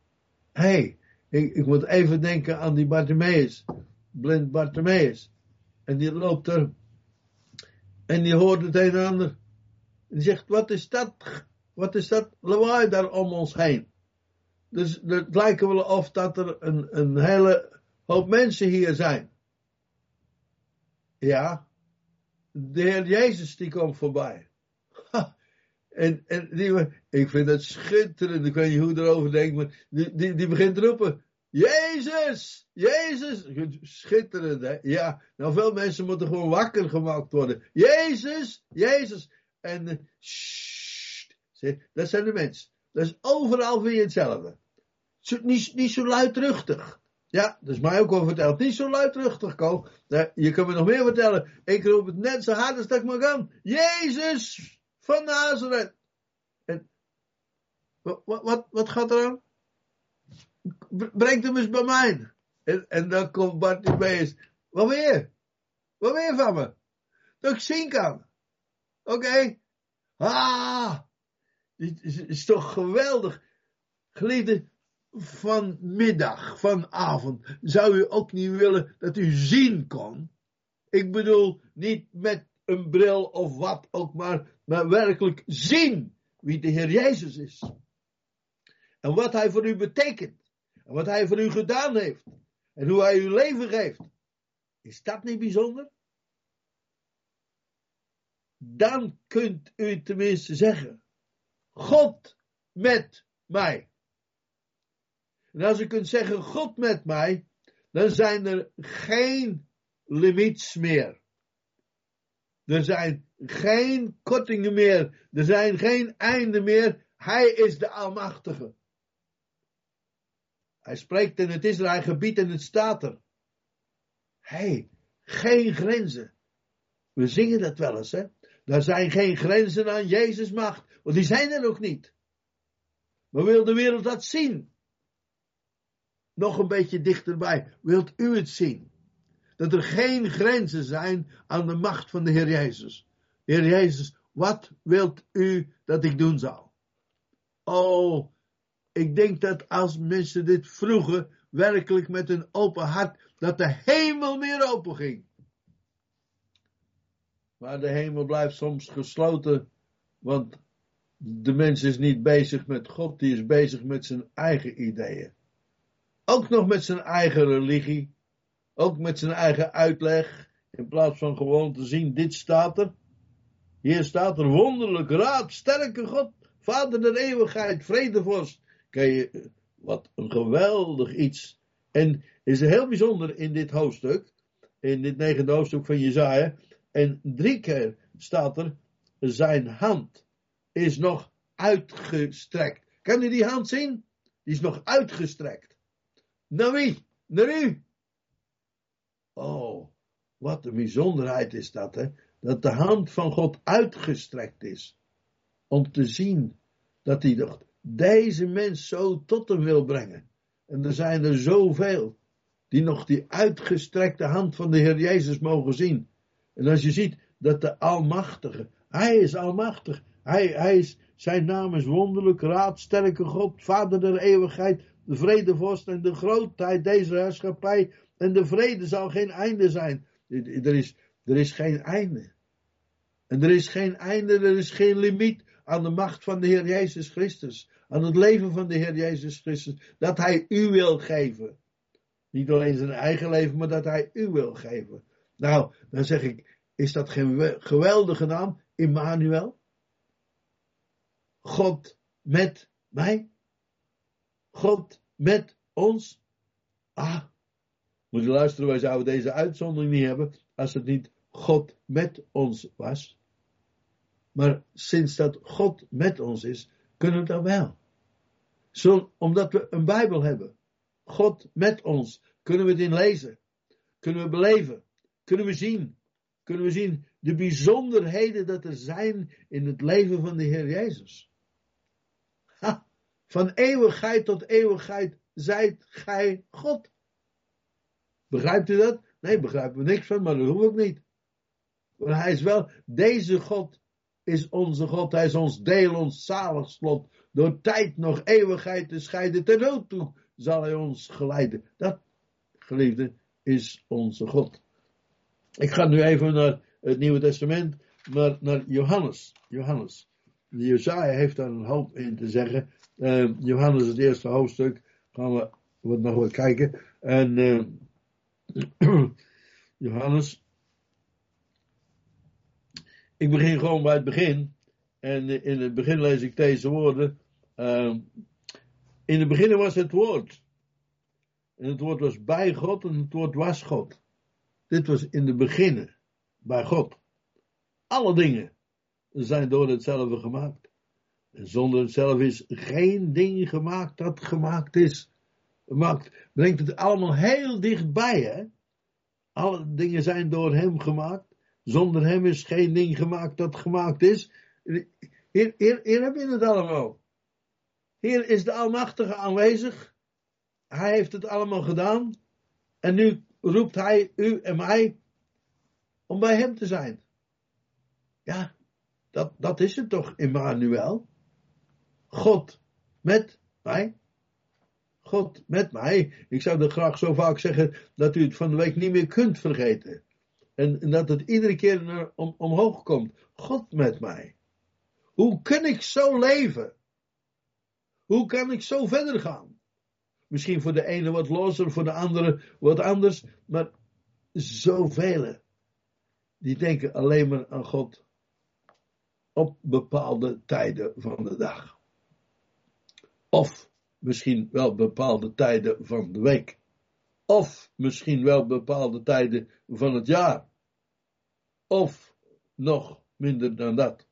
Ik moet even denken aan die Bartimaeus. Blind Bartimaeus. En die loopt er. En die hoort het een en ander. En die zegt, wat is dat? Wat is dat lawaai daar om ons heen? Dus het lijkt wel of dat er een hele hoop mensen hier zijn. Ja. De Heer Jezus die komt voorbij. En ik vind het schitterend. Ik weet niet hoe je erover denkt. Maar die begint te roepen. Jezus! Jezus! Schitterend, hè? Ja, nou veel mensen moeten gewoon wakker gemaakt worden. Jezus! Jezus! En dat zijn de mensen. Dat is overal weer hetzelfde. Niet zo luidruchtig. Ja, dat is mij ook al verteld. Niet zo luidruchtig, Ko. Je kan me nog meer vertellen. Ik roep het net zo hard als dat ik maar kan. Jezus van Nazareth. En wat gaat er aan? Breng hem eens bij mij. En dan komt Bartimaeus. Wat wil je? Wat wil je van me? Dat ik zien kan. Oké. Dit is toch geweldig. Geliefde, vanmiddag, vanavond, zou u ook niet willen dat u zien kon? Ik bedoel, niet met een bril of wat ook maar werkelijk zien wie de Heer Jezus is. En wat Hij voor u betekent. En wat Hij voor u gedaan heeft. En hoe Hij uw leven geeft. Is dat niet bijzonder? Dan kunt u tenminste zeggen, God met mij. En als u kunt zeggen, God met mij, dan zijn er geen limiets meer. Er zijn geen kortingen meer. Er zijn geen einden meer. Hij is de Almachtige. Hij spreekt en het Israël gebied en het staat er. Geen grenzen. We zingen dat wel eens, hè. Er zijn geen grenzen aan Jezus' macht. Want die zijn er nog niet. Maar wil de wereld dat zien? Nog een beetje dichterbij. Wilt u het zien? Dat er geen grenzen zijn aan de macht van de Heer Jezus. Heer Jezus, wat wilt u dat ik doen zal? Oh, ik denk dat als mensen dit vroegen, werkelijk met een open hart, dat de hemel meer open ging. Maar de hemel blijft soms gesloten, want de mens is niet bezig met God, die is bezig met zijn eigen ideeën. Ook nog met zijn eigen religie, ook met zijn eigen uitleg, in plaats van gewoon te zien, dit staat er. Hier staat er wonderlijk raad, sterke God, Vader der eeuwigheid, vredevorst. Kijk, wat een geweldig iets. En is heel bijzonder in dit hoofdstuk, in dit 9e hoofdstuk van Jesaja. En 3 keer staat er, zijn hand is nog uitgestrekt. Kan u die hand zien? Die is nog uitgestrekt. Naar wie? Naar u. Oh, wat een bijzonderheid is dat, hè? Dat de hand van God uitgestrekt is. Om te zien dat hij toch deze mens zo tot hem wil brengen. En er zijn er zoveel die nog die uitgestrekte hand van de Heer Jezus mogen zien. En als je ziet dat de Almachtige, Hij is almachtig. Hij is, zijn naam is wonderlijk, raad, sterke God, Vader der eeuwigheid, de vredevorst en de grootheid deze heerschappij. En de vrede zal geen einde zijn. Er is geen einde. En er is geen einde, er is geen limiet aan de macht van de Heer Jezus Christus. Aan het leven van de Heer Jezus Christus. Dat Hij u wil geven. Niet alleen zijn eigen leven, maar dat Hij u wil geven. Nou, dan zeg ik, is dat geen geweldige naam? Immanuel? God met mij? God met ons? Moet je luisteren, wij zouden deze uitzondering niet hebben als het niet God met ons was. Maar sinds dat God met ons is, kunnen we dat wel. Omdat we een Bijbel hebben. God met ons. Kunnen we het in lezen. Kunnen we beleven. Kunnen we zien. kunnen we zien de bijzonderheden dat er zijn in het leven van de Heer Jezus. Ha, van eeuwigheid tot eeuwigheid zijt gij God. Begrijpt u dat? Nee, begrijpen we niks van, maar dat hoeft ook niet. Maar hij is wel, deze God is onze God. Hij is ons deel, ons zaligslot. Door tijd nog eeuwigheid te scheiden. Ten dood toe zal hij ons geleiden. Dat, geliefde, is onze God. Ik ga nu even naar het Nieuwe Testament, naar Johannes. Jesaja heeft daar een hoop in te zeggen. Johannes, het eerste hoofdstuk, gaan we nog wat kijken. En Johannes, ik begin gewoon bij het begin. En in het begin lees ik deze woorden. In het begin was het woord. En het woord was bij God en het woord was God. Dit was in het begin bij God. Alle dingen zijn door hetzelfde gemaakt. En zonder hetzelfde is geen ding gemaakt dat gemaakt is. Brengt het allemaal heel dichtbij, hè? Alle dingen zijn door hem gemaakt. Zonder hem is geen ding gemaakt dat gemaakt is. Hier heb je het allemaal. Hier is de Almachtige aanwezig. Hij heeft het allemaal gedaan. En nu roept hij u en mij om bij hem te zijn. Ja, dat is het toch, Immanuel. God met mij. God met mij. Ik zou er graag zo vaak zeggen dat u het van de week niet meer kunt vergeten. En dat het iedere keer omhoog komt. God met mij. Hoe kan ik zo leven? Hoe kan ik zo verder gaan? Misschien voor de ene wat losser, voor de andere wat anders. Maar zoveel die denken alleen maar aan God op bepaalde tijden van de dag. Of misschien wel bepaalde tijden van de week. Of misschien wel bepaalde tijden van het jaar. Of nog minder dan dat.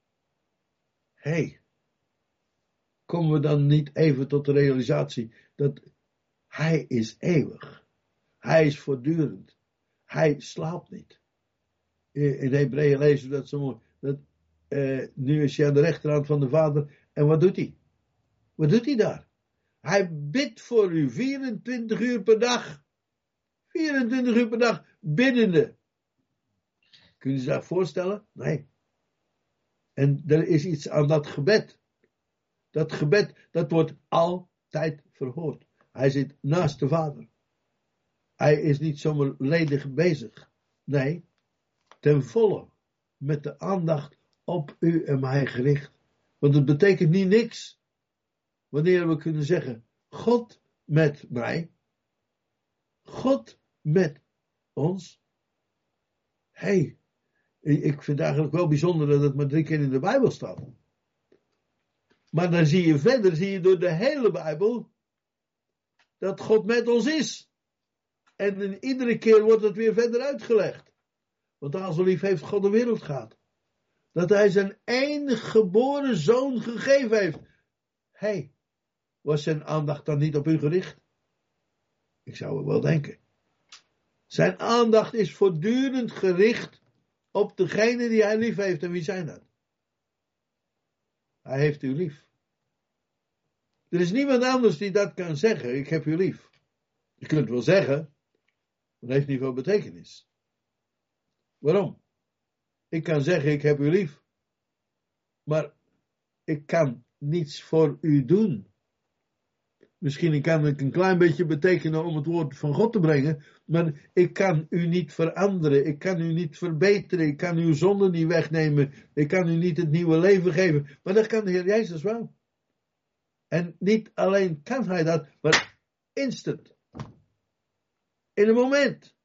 Komen we dan niet even tot de realisatie dat hij is eeuwig. Hij is voortdurend. Hij slaapt niet. In Hebreeën lezen we dat zo mooi. Dat, nu is hij aan de rechterhand van de Vader. En wat doet hij? Wat doet hij daar? Hij bidt voor u 24 uur per dag. 24 uur per dag biddende. Kun je zich dat voorstellen? Nee. En er is iets aan dat gebed. Dat gebed, dat wordt altijd verhoord. Hij zit naast de Vader. Hij is niet zomaar ledig bezig. Nee, ten volle met de aandacht op u en mij gericht. Want het betekent niet niks. Wanneer we kunnen zeggen, God met mij. God met ons. Ik vind het eigenlijk wel bijzonder dat het maar 3 keer in de Bijbel staat. Maar dan zie je door de hele Bijbel dat God met ons is. En iedere keer wordt het weer verder uitgelegd. Want al zo lief heeft God de wereld gehad. Dat hij zijn enige geboren zoon gegeven heeft. Was zijn aandacht dan niet op u gericht? Ik zou het wel denken. Zijn aandacht is voortdurend gericht op degene die hij lief heeft. En wie zijn dat? Hij heeft u lief. Er is niemand anders die dat kan zeggen. Ik heb u lief. Je kunt wel zeggen. Maar dat heeft niet veel betekenis. Waarom? Ik kan zeggen ik heb u lief. Maar ik kan niets voor u doen. Misschien kan ik een klein beetje betekenen om het woord van God te brengen. Maar ik kan u niet veranderen. Ik kan u niet verbeteren. Ik kan uw zonde niet wegnemen. Ik kan u niet het nieuwe leven geven. Maar dat kan de Heer Jezus wel. En niet alleen kan hij dat, maar instant. In een moment.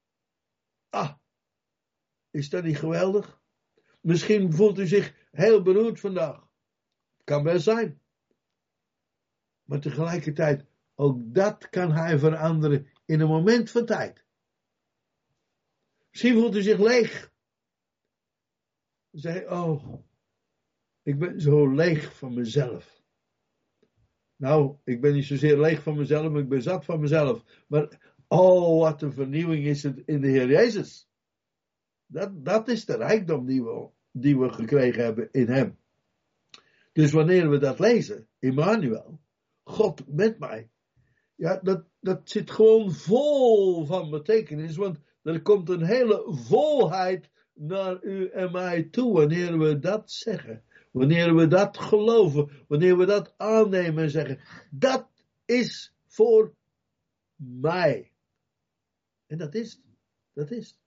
Is dat niet geweldig? Misschien voelt u zich heel beroerd vandaag. Kan best zijn. Maar tegelijkertijd, ook dat kan hij veranderen in een moment van tijd. Misschien voelt u zich leeg. Zeg, ik ben zo leeg van mezelf. Nou, ik ben niet zozeer leeg van mezelf, maar ik ben zat van mezelf. Maar, wat een vernieuwing is het in de Heer Jezus. Dat is de rijkdom die we gekregen hebben in hem. Dus wanneer we dat lezen, Immanuel, God met mij, ja, dat zit gewoon vol van betekenis, want er komt een hele volheid naar u en mij toe wanneer we dat zeggen. Wanneer we dat geloven, wanneer we dat aannemen en zeggen, dat is voor mij. En dat is het.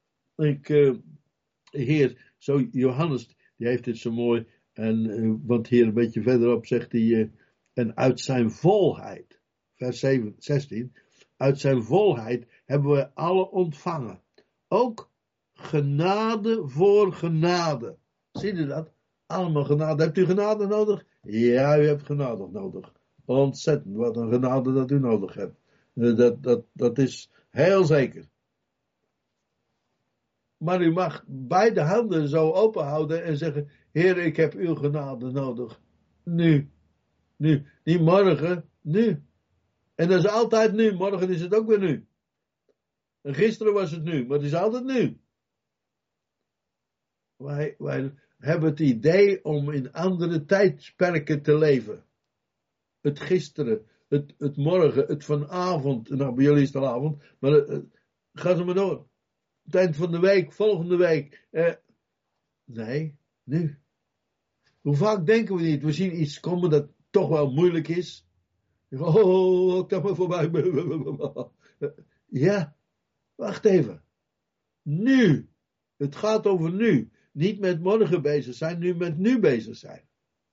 Heer, zo Johannes, die heeft het zo mooi, want hier een beetje verderop zegt hij, en uit zijn volheid, vers 16, uit zijn volheid hebben we alle ontvangen. Ook genade voor genade. Zie je dat? Allemaal genade. Hebt u genade nodig? Ja, u hebt genade nodig. Ontzettend, wat een genade dat u nodig hebt. Dat is heel zeker. Maar u mag beide handen zo open houden en zeggen, Heer, ik heb uw genade nodig. Nu. Niet morgen, nu. En dat is altijd nu. Morgen is het ook weer nu. En gisteren was het nu, maar het is altijd nu. Wij hebben het idee om in andere tijdsperken te leven. Het gisteren, het morgen, het vanavond. Nou, bij jullie is het al avond, maar gaat er maar door. Het eind van de week, volgende week. Nee, nu. Hoe vaak denken we niet? We zien iets komen dat toch wel moeilijk is. Oh, kom maar voorbij. Ja, wacht even. Nu. Het gaat over nu. Niet met morgen bezig zijn, nu met nu bezig zijn.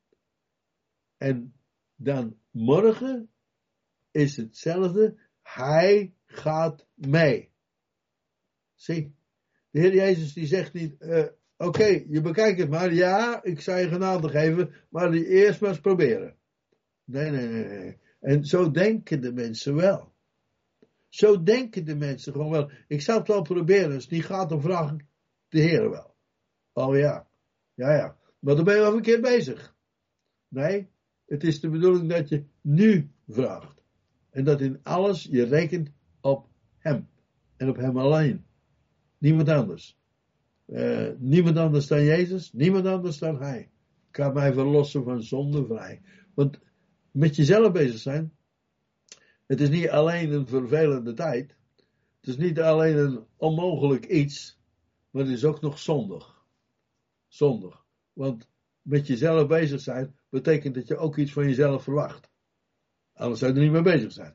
En dan morgen is hetzelfde. Hij gaat mee. Zie, de Heer Jezus die zegt niet, oké, je bekijkt het maar. Ja, ik zou je genade geven, maar die eerst maar eens proberen. Nee. En zo denken de mensen wel. Zo denken de mensen gewoon wel. Ik zal het wel proberen, als het niet gaat, dan vraag ik de Heer wel. Oh ja. Ja. Maar dan ben je wel een keer bezig. Nee, het is de bedoeling dat je nu vraagt. En dat in alles je rekent op hem. En op hem alleen. Niemand anders. Niemand anders dan Jezus. Niemand anders dan Hij. Kan mij verlossen van zonde vrij. Want met jezelf bezig zijn. Het is niet alleen een vervelende tijd. Het is niet alleen een onmogelijk iets. Maar het is ook nog zondig. Zondig. Want met jezelf bezig zijn betekent dat je ook iets van jezelf verwacht. Anders zou je er niet mee bezig zijn.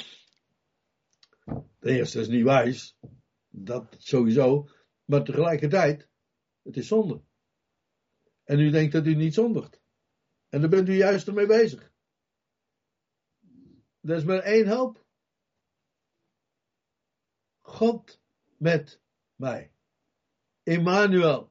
Ten eerste is het niet wijs. Dat sowieso. Maar tegelijkertijd, het is zonde. En u denkt dat u niet zondigt. En dan bent u juist ermee bezig. Er is maar één hoop. God met mij. Immanuel.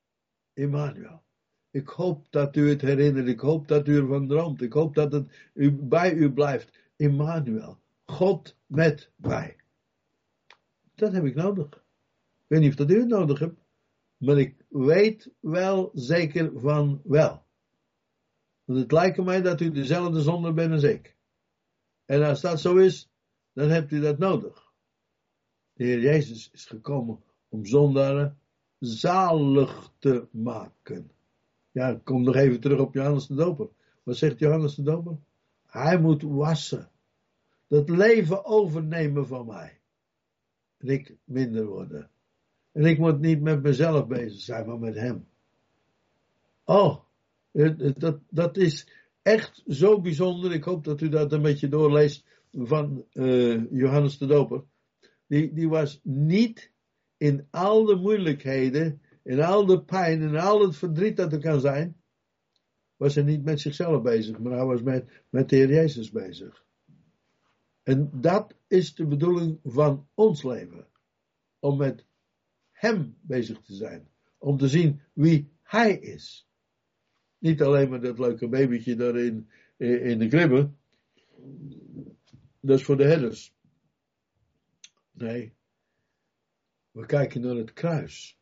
Ik hoop dat u het herinnert. Ik hoop dat u ervan droomt. Ik hoop dat het bij u blijft. Immanuel. God met mij. Dat heb ik nodig. Ik weet niet of dat u het nodig hebt. Maar ik weet wel zeker van wel. Want het lijkt mij dat u dezelfde zonde bent als ik. En als dat zo is, dan hebt u dat nodig. De Heer Jezus is gekomen om zondaren zalig te maken. Ja, ik kom nog even terug op Johannes de Doper. Wat zegt Johannes de Doper? Hij moet wassen. Dat leven overnemen van mij. En ik minder worden. En ik moet niet met mezelf bezig zijn, maar met hem. Oh, dat is echt zo bijzonder. Ik hoop dat u dat een beetje doorleest van Johannes de Doper. Die was niet in al de moeilijkheden, in al de pijn, in al het verdriet dat er kan zijn, was hij niet met zichzelf bezig, maar hij was met de Heer Jezus bezig. En dat is de bedoeling van ons leven. Om met hem bezig te zijn. Om te zien wie hij is. Niet alleen maar dat leuke babytje daar in de kribbe. Dat is voor de herders. Nee. We kijken naar het kruis.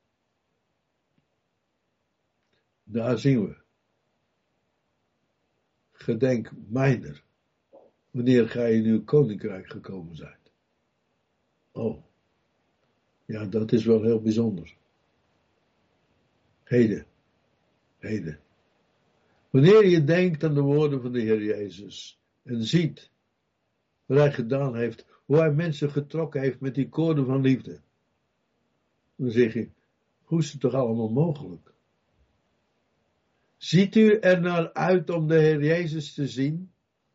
Daar zien we. Gedenk mijner. Wanneer gij in uw koninkrijk gekomen zijt. Oh. Ja, dat is wel heel bijzonder. Heden. Wanneer je denkt aan de woorden van de Heer Jezus en ziet wat hij gedaan heeft, hoe hij mensen getrokken heeft met die koorden van liefde, dan zeg je, hoe is het toch allemaal mogelijk? Ziet u er naar uit om de Heer Jezus te zien?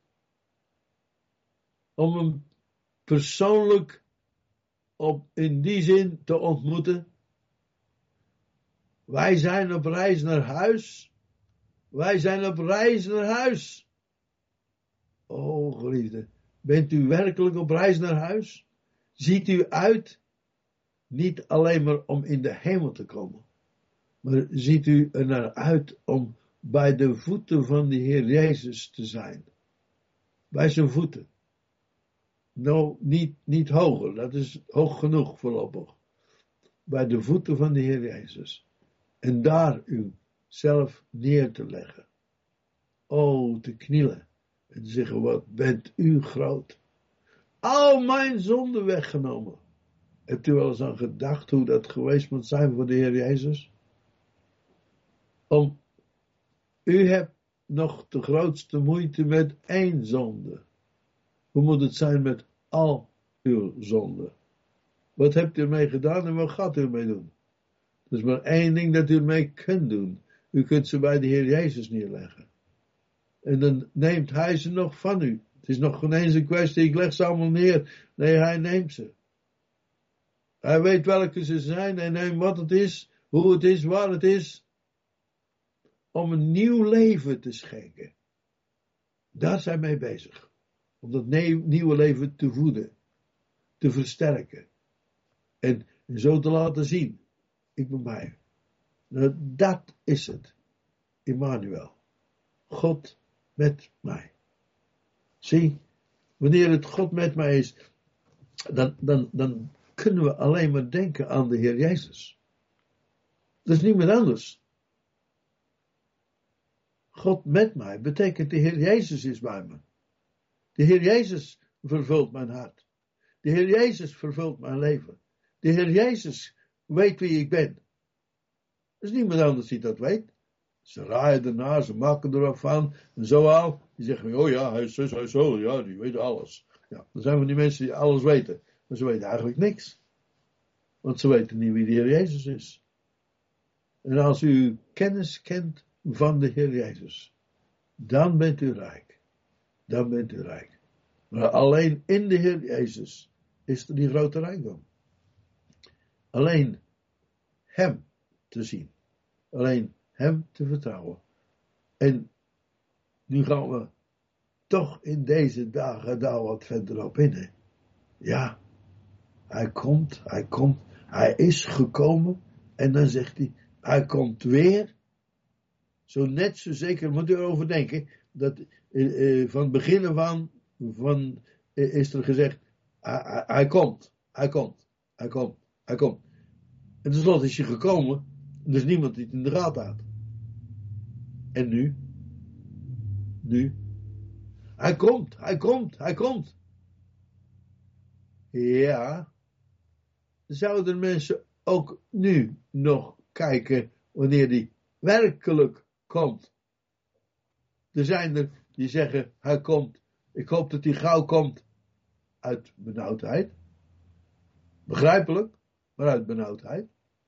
Om hem persoonlijk in die zin te ontmoeten? Wij zijn op reis naar huis. Wij zijn op reis naar huis. O geliefde, bent u werkelijk op reis naar huis? Ziet u uit, niet alleen maar om in de hemel te komen, maar ziet u er naar uit om bij de voeten van de Heer Jezus te zijn? Bij zijn voeten. Nou, niet hoger, dat is hoog genoeg voorlopig. Bij de voeten van de Heer Jezus. En daar u zelf neer te leggen. O, te knielen. En te zeggen, wat bent u groot. Al mijn zonden weggenomen. Hebt u wel eens aan gedacht hoe dat geweest moet zijn voor de Heer Jezus? U hebt nog de grootste moeite met één zonde. Hoe moet het zijn met al uw zonden? Wat hebt u ermee gedaan en wat gaat u ermee doen? Er is maar één ding dat u ermee kunt doen. U kunt ze bij de Heer Jezus neerleggen. En dan neemt Hij ze nog van u. Het is nog geen eens een kwestie, ik leg ze allemaal neer. Nee, Hij neemt ze. Hij weet welke ze zijn. Hij neemt wat het is, hoe het is, waar het is. Om een nieuw leven te schenken. Daar zijn wij bezig. Om dat nieuwe leven te voeden. Te versterken. En zo te laten zien. Ik ben bij u. Nou, dat is het. Immanuel. God met mij. Zie, wanneer het God met mij is, dan kunnen we alleen maar denken aan de Heer Jezus. Dat is niet meer anders. God met mij betekent de Heer Jezus is bij me. De Heer Jezus vervult mijn hart. De Heer Jezus vervult mijn leven. De Heer Jezus weet wie ik ben. Er is niemand anders die dat weet. Ze raaien ernaar, ze maken er wat van. En zo al. Die zeggen, oh ja, hij is zus, hij is zo. Ja, die weten alles. Ja, er zijn van die mensen die alles weten. Maar ze weten eigenlijk niks. Want ze weten niet wie de Heer Jezus is. En als u kennis kent van de Heer Jezus, dan bent u rijk. Dan bent u rijk. Maar alleen in de Heer Jezus is er die grote rijkdom. Alleen Hem te zien. Alleen Hem te vertrouwen. En nu gaan we toch in deze dagen daar wat verderop in. Hè? Ja, Hij komt. Hij is gekomen. En dan zegt hij komt weer. Zo net zo zeker moet u erover denken. Dat van het begin van is er gezegd. Hij komt. En tenslotte is hij gekomen. Er is niemand die het in de gaten had. En nu? Hij komt. Ja. Zouden mensen ook nu nog kijken wanneer die werkelijk komt? Er zijn er die zeggen, hij komt. Ik hoop dat hij gauw komt. Uit benauwdheid. Begrijpelijk, maar uit benauwdheid.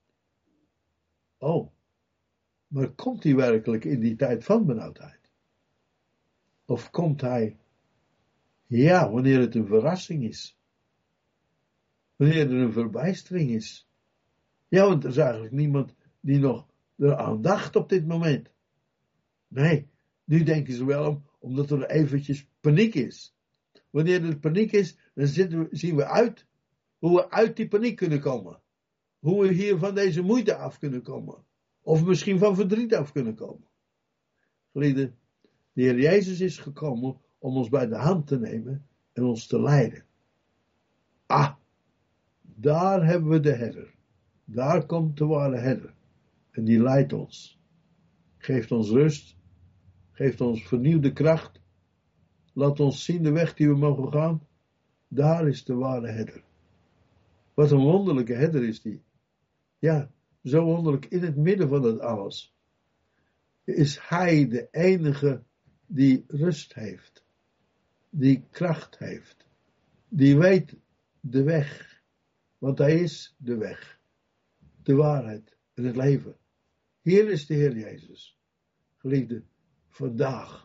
Oh, maar komt hij werkelijk in die tijd van benauwdheid? Of komt hij, ja, wanneer het een verrassing is? Wanneer er een verbijstering is? Ja, want er is eigenlijk niemand die nog eraan dacht op dit moment. Nee, nu denken ze wel omdat er eventjes paniek is. Wanneer er paniek is, dan zien we uit hoe we uit die paniek kunnen komen. Hoe we hier van deze moeite af kunnen komen. Of misschien van verdriet af kunnen komen. Geliefden, de Heer Jezus is gekomen om ons bij de hand te nemen en ons te leiden. Ah, daar hebben we de herder. Daar komt de ware herder. En die leidt ons. Geeft ons rust. Geeft ons vernieuwde kracht. Laat ons zien de weg die we mogen gaan. Daar is de ware herder. Wat een wonderlijke herder is die. Ja, zo wonderlijk, in het midden van het alles, is Hij de enige die rust heeft, die kracht heeft, die weet de weg, want Hij is de weg, de waarheid en het leven. Hier is de Heer Jezus, geliefde, vandaag,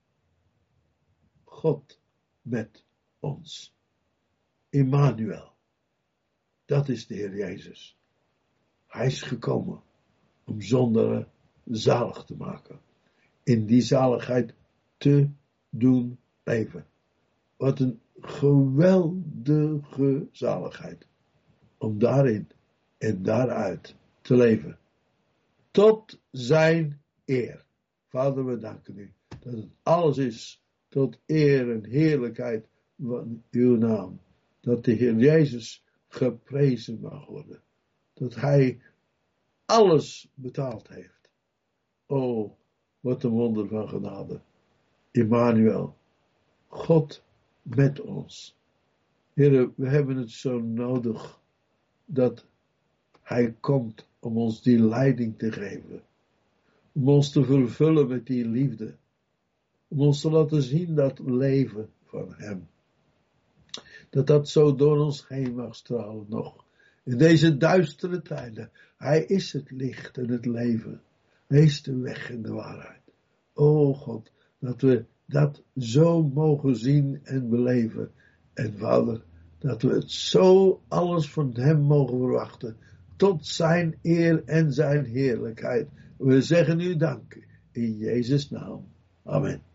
God met ons, Immanuel, dat is de Heer Jezus. Hij is gekomen om zondaren zalig te maken. In die zaligheid te doen leven. Wat een geweldige zaligheid. Om daarin en daaruit te leven. Tot zijn eer. Vader, we danken u dat het alles is tot eer en heerlijkheid van uw naam. Dat de Heer Jezus geprezen mag worden. Dat Hij alles betaald heeft. Oh, wat een wonder van genade. Immanuel, God met ons. Heere, we hebben het zo nodig dat Hij komt om ons die leiding te geven. Om ons te vervullen met die liefde. Om ons te laten zien dat leven van Hem. Dat zo door ons heen mag stralen nog. In deze duistere tijden. Hij is het licht en het leven. Hij is de weg en de waarheid. O God, dat we dat zo mogen zien en beleven. En Vader, dat we het zo alles van Hem mogen verwachten. Tot zijn eer en zijn heerlijkheid. We zeggen u dank. In Jezus' naam. Amen.